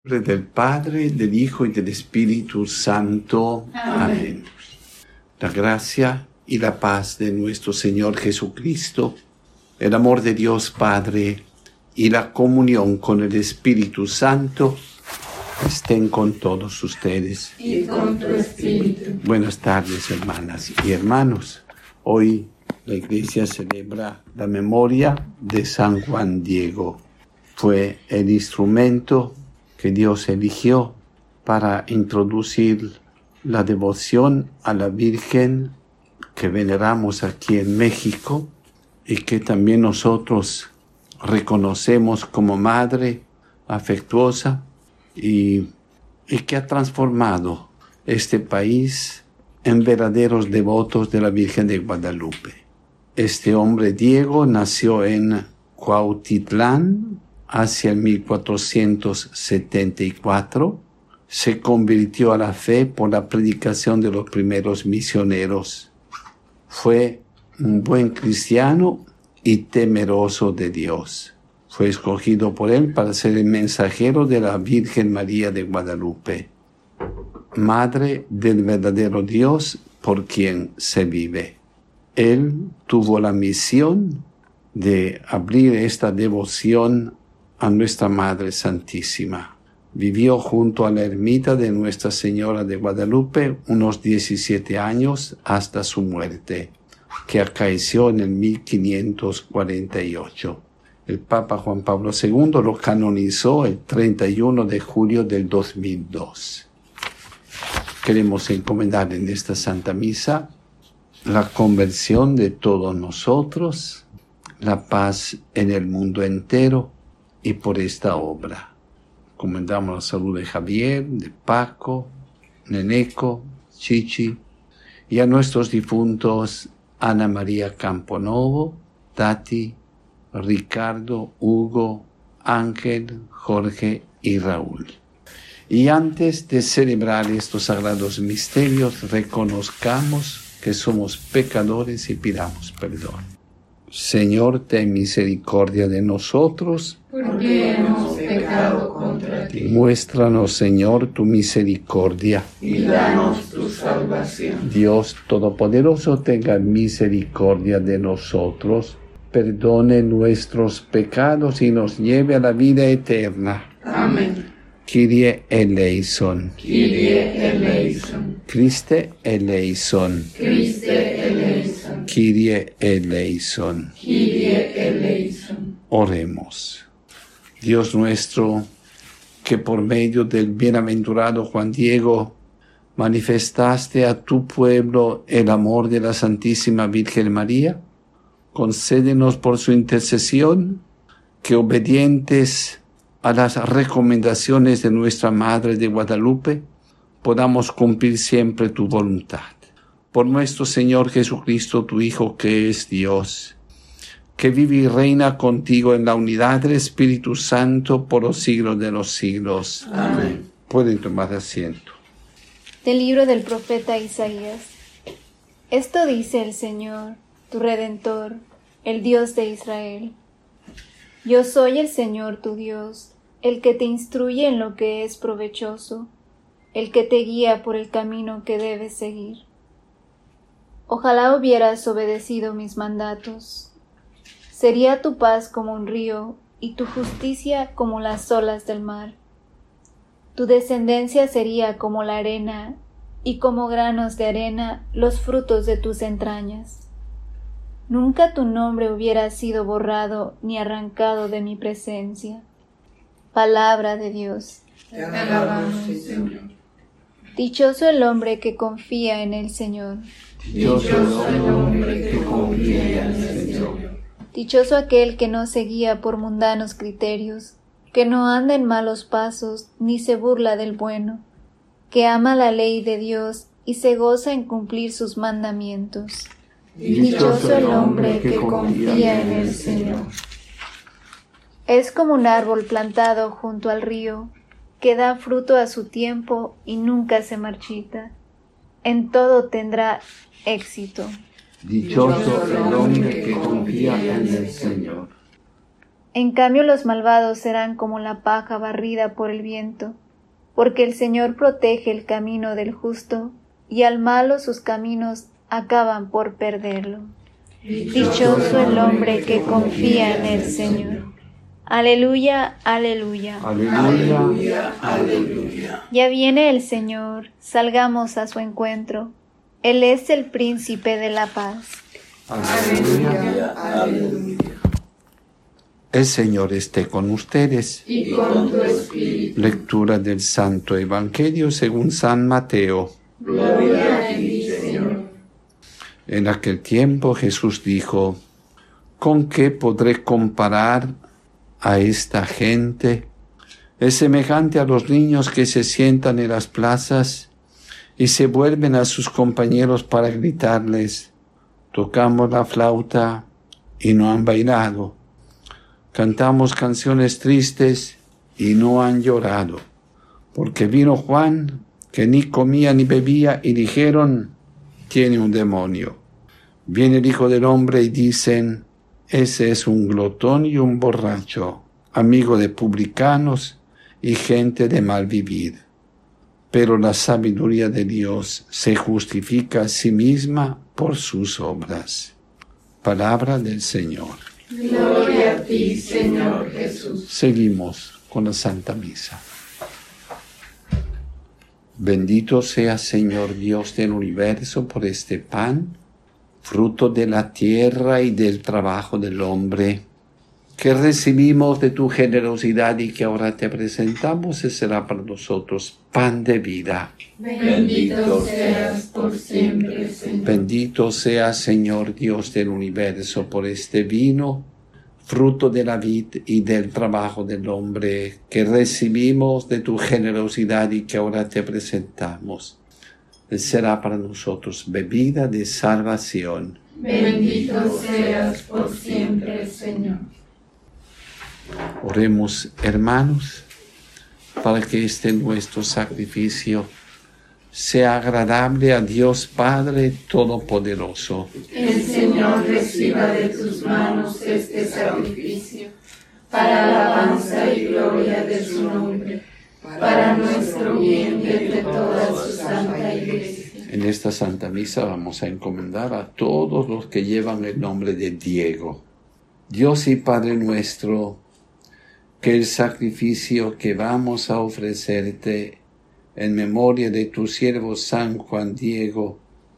Del Padre, del Hijo y del Espíritu Santo. Amén. La gracia y la paz de nuestro Señor Jesucristo, el amor de Dios Padre y la comunión con el Espíritu Santo estén con todos ustedes. Y con tu espíritu. Buenas tardes, hermanas y hermanos. Hoy la Iglesia celebra la memoria de San Juan Diego. Fue el instrumento que Dios eligió para introducir la devoción a la Virgen que veneramos aquí en México y que también nosotros reconocemos como madre afectuosa y que ha transformado este país en verdaderos devotos de la Virgen de Guadalupe. Este hombre Diego nació en Cuautitlán hacia 1474, se convirtió a la fe por la predicación de los primeros misioneros. Fue un buen cristiano y temeroso de Dios. Fue escogido por él para ser el mensajero de la Virgen María de Guadalupe, Madre del verdadero Dios por quien se vive. Él tuvo la misión de abrir esta devoción a nuestra Madre Santísima. Vivió junto a la ermita de Nuestra Señora de Guadalupe unos 17 años hasta su muerte, que acaeció en el 1548. El Papa Juan Pablo II lo canonizó el 31 de julio del 2002. Queremos encomendar en esta Santa Misa la conversión de todos nosotros, la paz en el mundo entero, y por esta obra encomendamos la salud de Javier, de Paco, Neneco, Chichi, y a nuestros difuntos Ana María Camponovo, Tati, Ricardo, Hugo, Ángel, Jorge y Raúl. Y antes de celebrar estos sagrados misterios, reconozcamos que somos pecadores y pidamos perdón. Señor, ten misericordia de nosotros, porque hemos pecado contra ti. Muéstranos, Señor, tu misericordia. Y danos tu salvación. Dios Todopoderoso, tenga misericordia de nosotros, perdone nuestros pecados y nos lleve a la vida eterna. Amén. Kyrie eleison. Kyrie eleison. Christe eleison. Christe eleison. Kyrie eleison. Kyrie eleison. Oremos. Dios nuestro, que por medio del bienaventurado Juan Diego manifestaste a tu pueblo el amor de la Santísima Virgen María, concédenos por su intercesión que, obedientes a las recomendaciones de nuestra Madre de Guadalupe, podamos cumplir siempre tu voluntad. Por nuestro Señor Jesucristo, tu Hijo, que es Dios, que vive y reina contigo en la unidad del Espíritu Santo por los siglos de los siglos. Amén. Pueden tomar asiento. Del libro del profeta Isaías. Esto dice el Señor, tu Redentor, el Dios de Israel. Yo soy el Señor tu Dios, el que te instruye en lo que es provechoso, el que te guía por el camino que debes seguir. Ojalá hubieras obedecido mis mandatos. Sería tu paz como un río y tu justicia como las olas del mar. Tu descendencia sería como la arena y como granos de arena los frutos de tus entrañas. Nunca tu nombre hubiera sido borrado ni arrancado de mi presencia. Palabra de Dios. Te alabamos, Señor. Dichoso el hombre que confía en el Señor. Dichoso el hombre que confía en el Señor. Dichoso aquel que no se guía por mundanos criterios, que no anda en malos pasos ni se burla del bueno, que ama la ley de Dios y se goza en cumplir sus mandamientos. Dichoso el hombre que confía en el Señor. Es como un árbol plantado junto al río, que da fruto a su tiempo y nunca se marchita. En todo tendrá éxito. Dichoso el hombre que confía en el Señor. En cambio los malvados serán como la paja barrida por el viento, porque el Señor protege el camino del justo, y al malo sus caminos acaban por perderlo. Dichoso el hombre que confía en el Señor. Aleluya, aleluya. Aleluya. Aleluya. Ya viene el Señor, salgamos a su encuentro. Él es el príncipe de la paz. Aleluya. Aleluya. El Señor esté con ustedes. Y con tu espíritu. Lectura del Santo Evangelio según San Mateo. Gloria a ti, Señor. En aquel tiempo Jesús dijo: ¿con qué podré comparar a esta gente? Es semejante a los niños que se sientan en las plazas y se vuelven a sus compañeros para gritarles: tocamos la flauta y no han bailado. Cantamos canciones tristes y no han llorado. Porque vino Juan, que ni comía ni bebía, y dijeron: tiene un demonio. Viene el Hijo del Hombre y dicen: ese es un glotón y un borracho, amigo de publicanos y gente de mal vivir. Pero la sabiduría de Dios se justifica a sí misma por sus obras. Palabra del Señor. Gloria a ti, Señor Jesús. Seguimos con la Santa Misa. Bendito sea, Señor Dios del universo, por este pan, fruto de la tierra y del trabajo del hombre, que recibimos de tu generosidad y que ahora te presentamos, y será para nosotros pan de vida. Bendito seas por siempre, Señor. Bendito sea, Señor Dios del universo, por este vino, fruto de la vid y del trabajo del hombre, que recibimos de tu generosidad y que ahora te presentamos. Será para nosotros bebida de salvación. Bendito seas por siempre, Señor. Oremos, hermanos, para que este nuestro sacrificio sea agradable a Dios Padre Todopoderoso. El Señor reciba de tus manos este sacrificio, para alabanza y gloria de su nombre, para nuestro bien y el de toda su santa Iglesia. En esta Santa Misa vamos a encomendar a todos los que llevan el nombre de Diego. Dios y Padre nuestro, que el sacrificio que vamos a ofrecerte en memoria de tu siervo San Juan Diego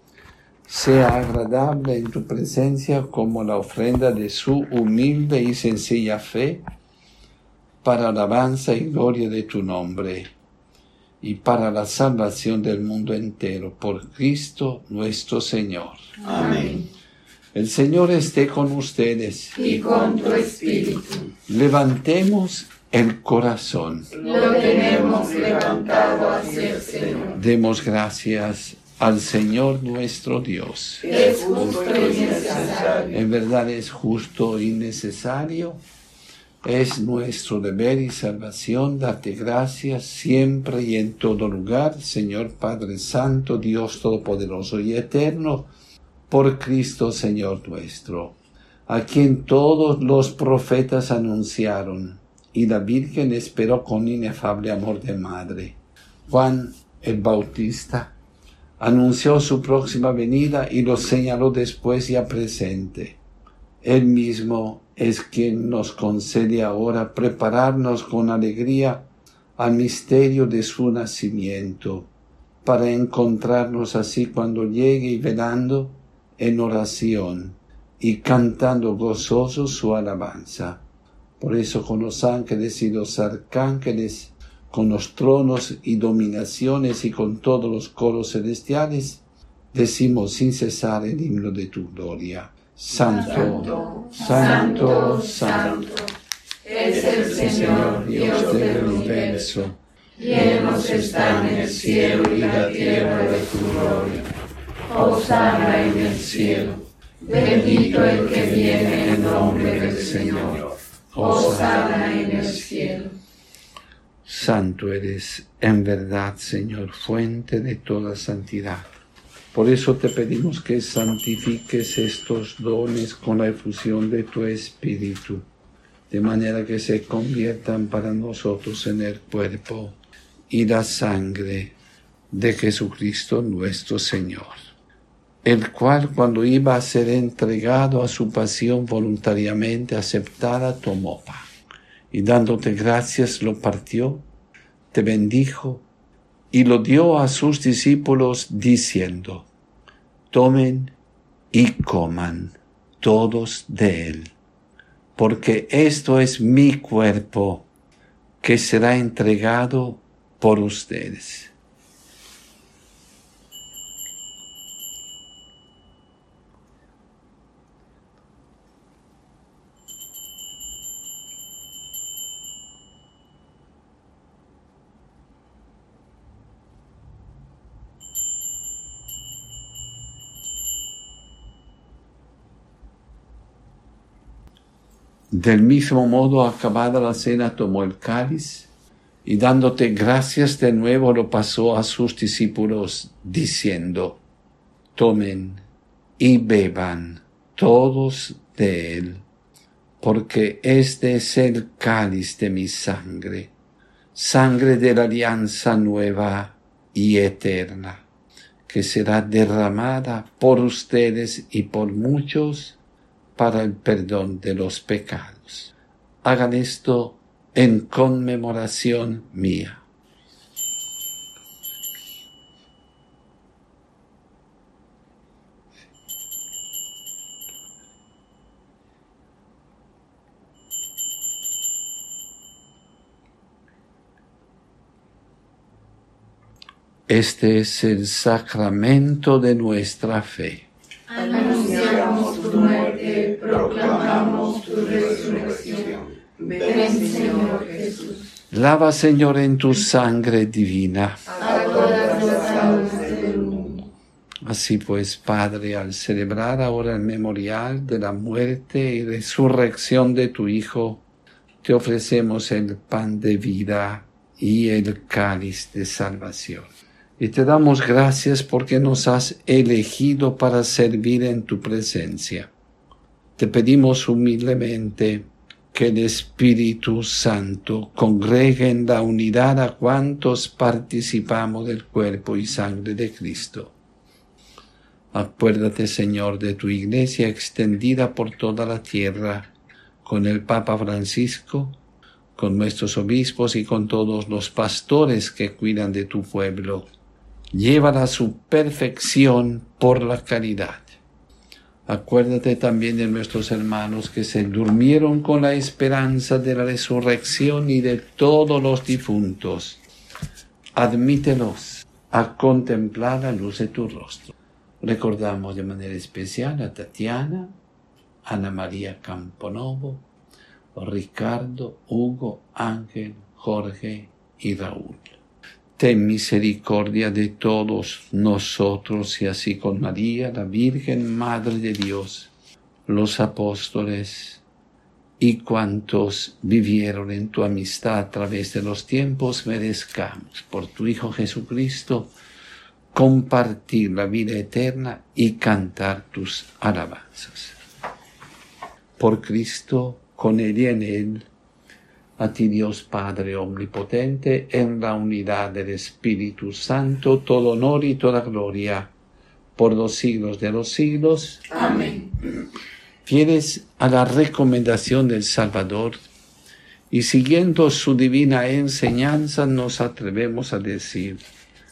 sea agradable en tu presencia como la ofrenda de su humilde y sencilla fe, para alabanza y gloria de tu nombre, y para la salvación del mundo entero, por Cristo nuestro Señor. Amén. El Señor esté con ustedes. Y con tu espíritu. Levantemos el corazón. Lo tenemos levantado hacia el Señor. Demos gracias al Señor nuestro Dios. Es justo y necesario. En verdad es justo y necesario. Es nuestro deber y salvación darte gracias siempre y en todo lugar, Señor Padre Santo, Dios Todopoderoso y Eterno, por Cristo Señor nuestro, a quien todos los profetas anunciaron y la Virgen esperó con inefable amor de madre. Juan el Bautista anunció su próxima venida y lo señaló después ya presente. Él mismo es quien nos concede ahora prepararnos con alegría al misterio de su nacimiento, para encontrarnos así cuando llegue y velando en oración y cantando gozosos su alabanza. Por eso con los ángeles y los arcángeles, con los tronos y dominaciones y con todos los coros celestiales, decimos sin cesar el himno de tu gloria. Santo, santo, santo, es el Señor Dios del universo. Llenos están el cielo y la tierra de tu gloria. Hosana en el cielo. Bendito el que viene en nombre del Señor. Hosana en el cielo. Santo eres en verdad, Señor, fuente de toda santidad. Por eso te pedimos que santifiques estos dones con la efusión de tu Espíritu, de manera que se conviertan para nosotros en el cuerpo y la sangre de Jesucristo nuestro Señor, el cual, cuando iba a ser entregado a su pasión voluntariamente aceptada, tomó pan y dándote gracias lo partió, te bendijo y lo dio a sus discípulos diciendo: tomen y coman todos de él, porque esto es mi cuerpo que será entregado por ustedes. Del mismo modo, acabada la cena, tomó el cáliz y dándote gracias de nuevo lo pasó a sus discípulos diciendo: tomen y beban todos de él, porque este es el cáliz de mi sangre, sangre de la alianza nueva y eterna, que será derramada por ustedes y por muchos para el perdón de los pecados. Hagan esto en conmemoración mía. Este es el sacramento de nuestra fe. Anunciamos tu muerte, proclamamos tu resurrección. Ven, Señor Jesús. Lava, Señor, en tu sangre divina A todas las almas del mundo. Así pues, Padre, al celebrar ahora el memorial de la muerte y resurrección de tu Hijo, te ofrecemos el pan de vida y el cáliz de salvación. Y te damos gracias porque nos has elegido para servir en tu presencia. Te pedimos humildemente que el Espíritu Santo congregue en la unidad a cuantos participamos del cuerpo y sangre de Cristo. Acuérdate, Señor, de tu Iglesia extendida por toda la tierra, con el Papa Francisco, con nuestros obispos y con todos los pastores que cuidan de tu pueblo. Llévala a su perfección por la caridad. Acuérdate también de nuestros hermanos que se durmieron con la esperanza de la resurrección y de todos los difuntos. Admítelos a contemplar la luz de tu rostro. Recordamos de manera especial a Tatiana, Ana María Camponovo, Ricardo, Hugo, Ángel, Jorge y Raúl. Ten misericordia de todos nosotros y así con María, la Virgen Madre de Dios, los apóstoles y cuantos vivieron en tu amistad a través de los tiempos, merezcamos por tu Hijo Jesucristo compartir la vida eterna y cantar tus alabanzas. Por Cristo, con Él y en Él, a ti Dios Padre Omnipotente, en la unidad del Espíritu Santo, todo honor y toda gloria, por los siglos de los siglos. Amén. Fieles a la recomendación del Salvador y siguiendo su divina enseñanza, nos atrevemos a decir: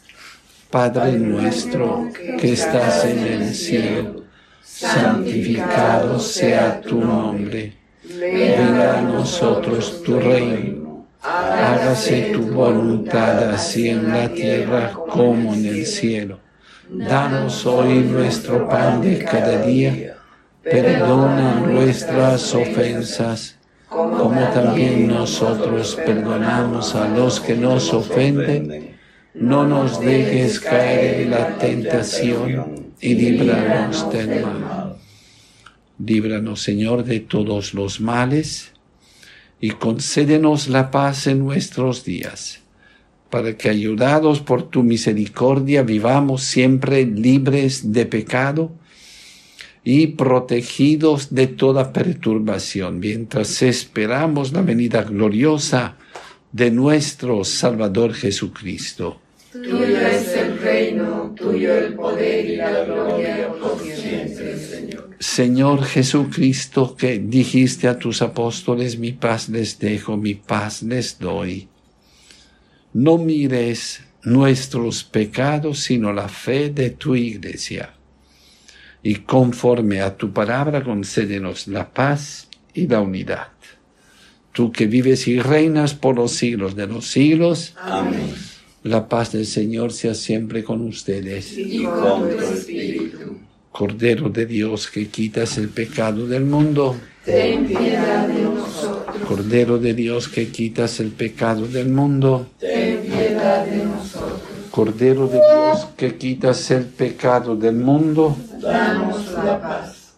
Padre nuestro que estás en el cielo, santificado sea tu nombre. Venga a nosotros tu reino, hágase tu voluntad así en la tierra como en el cielo. Danos hoy nuestro pan de cada día, perdona nuestras ofensas, como también nosotros perdonamos a los que nos ofenden. No nos dejes caer en la tentación y líbranos del mal. Líbranos, Señor, de todos los males y concédenos la paz en nuestros días, para que, ayudados por tu misericordia, vivamos siempre libres de pecado y protegidos de toda perturbación, mientras esperamos la venida gloriosa de nuestro Salvador Jesucristo. Tuyo es el reino, tuyo el poder y la gloria por siempre, Señor. Señor Jesucristo, que dijiste a tus apóstoles, mi paz les dejo, mi paz les doy. No mires nuestros pecados, sino la fe de tu Iglesia. Y conforme a tu palabra, concédenos la paz y la unidad. Tú que vives y reinas por los siglos de los siglos. Amén. La paz del Señor sea siempre con ustedes. Y con tu espíritu. Cordero de Dios, que quitas el pecado del mundo. Ten piedad de nosotros. Cordero de Dios, que quitas el pecado del mundo. Ten piedad de nosotros. Cordero de Dios, que quitas el pecado del mundo. Danos la paz.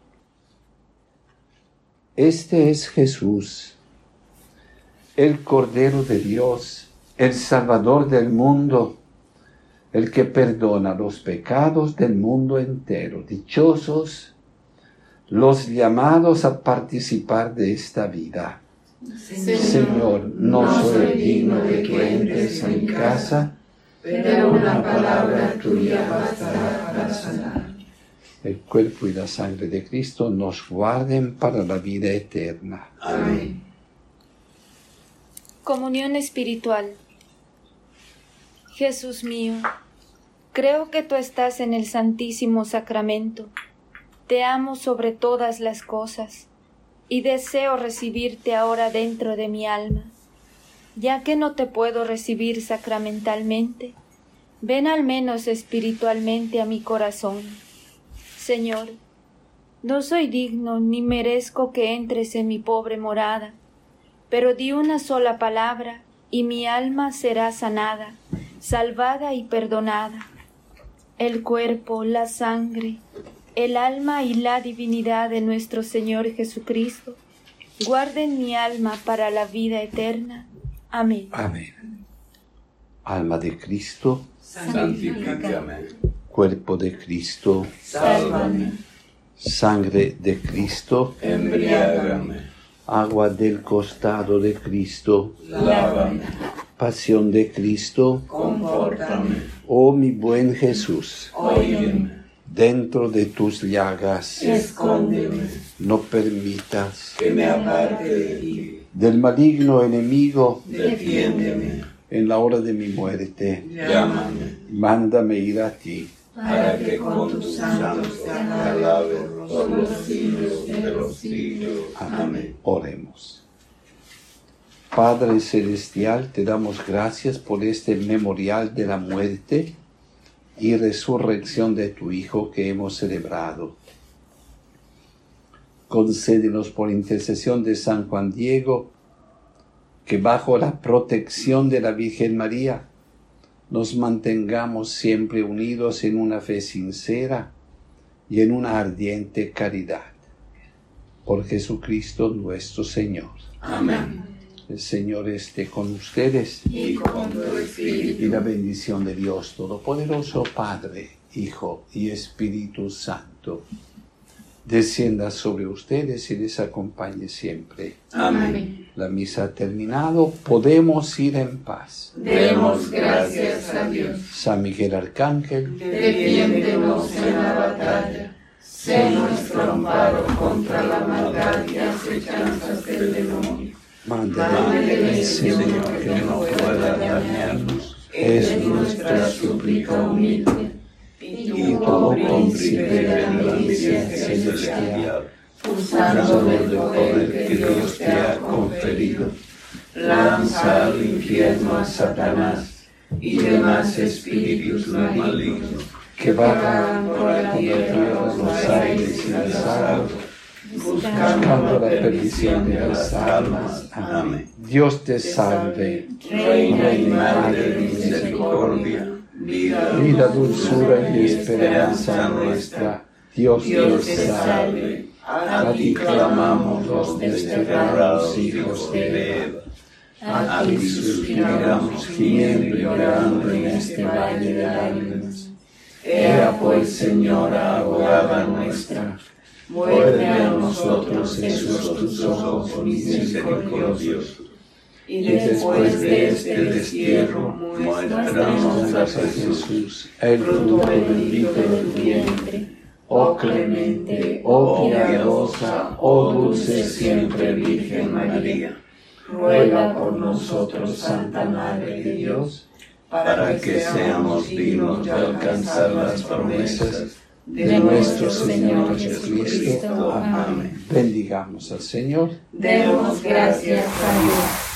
Este es Jesús, el Cordero de Dios, el Salvador del mundo, el que perdona los pecados del mundo entero. Dichosos los llamados a participar de esta vida. Señor, no soy digno de que entres en mi casa, pero una palabra tuya bastará para sanar. El cuerpo y la sangre de Cristo nos guarden para la vida eterna. Amén. Comunión espiritual. Jesús mío, creo que tú estás en el Santísimo Sacramento. Te amo sobre todas las cosas y deseo recibirte ahora dentro de mi alma. Ya que no te puedo recibir sacramentalmente, ven al menos espiritualmente a mi corazón. Señor, no soy digno ni merezco que entres en mi pobre morada, pero di una sola palabra y mi alma será sanada, salvada y perdonada. El cuerpo, la sangre, el alma y la divinidad de nuestro Señor Jesucristo guarden mi alma para la vida eterna. Amén. Amén. Alma de Cristo, Santifícame. cuerpo de Cristo, Sálvame. sangre de Cristo, Embriágame. agua del costado de Cristo, Lávame. pasión de Cristo. Confórtame. Oh mi buen Jesús, Óyeme. dentro de tus llagas, Escóndeme. no permitas Que me aparte de ti. del maligno enemigo Defiéndeme. en la hora de mi muerte. Llámame. Mándame ir a ti. Para que con tus santos te alabe por los siglos de los siglos. Amén. Oremos. Padre Celestial, te damos gracias por este memorial de la muerte y resurrección de tu Hijo que hemos celebrado. Concédenos por intercesión de San Juan Diego, que bajo la protección de la Virgen María nos mantengamos siempre unidos en una fe sincera y en una ardiente caridad. Por Jesucristo nuestro Señor. Amén. El Señor esté con ustedes Y con tu espíritu. y la bendición de Dios Todopoderoso, Padre, Hijo y Espíritu Santo, descienda sobre ustedes y les acompañe siempre. Amén. La misa ha terminado, podemos ir en paz. Demos gracias a Dios. San Miguel Arcángel, Defiéndenos en la batalla. Sé nuestro amparo contra la maldad y acechanzas del demonio. mándale el Señor que no pueda dañarnos. Es nuestra súplica humilde. Y todo príncipe de la milicia celestial, usando del poder que Dios te ha conferido, lanza al infierno a Satanás y demás espíritus malignos que vagan por la tierra, los aires y las aguas, buscando la perdición de las almas. Amén. Dios te salve, Reina y Madre de misericordia, vida, dulzura y esperanza nuestra. Dios te salve. A ti clamamos los desterrados hijos de Eva. A ti suspiramos gimiendo y llorando en este valle de lágrimas. Ea pues, Señora, abogada nuestra, vuelve a nosotros, Jesús, tus ojos misericordiosos, y después de este destierro, muéstranos gracias, Jesús, el fruto bendito de tu vientre. Oh clemente, oh piadosa, oh dulce siempre Virgen María, ruega por nosotros, Santa Madre de Dios, para que seamos dignos de alcanzar las promesas de nuestro Señor Jesucristo. Amén. Bendigamos al Señor. Demos gracias a Dios.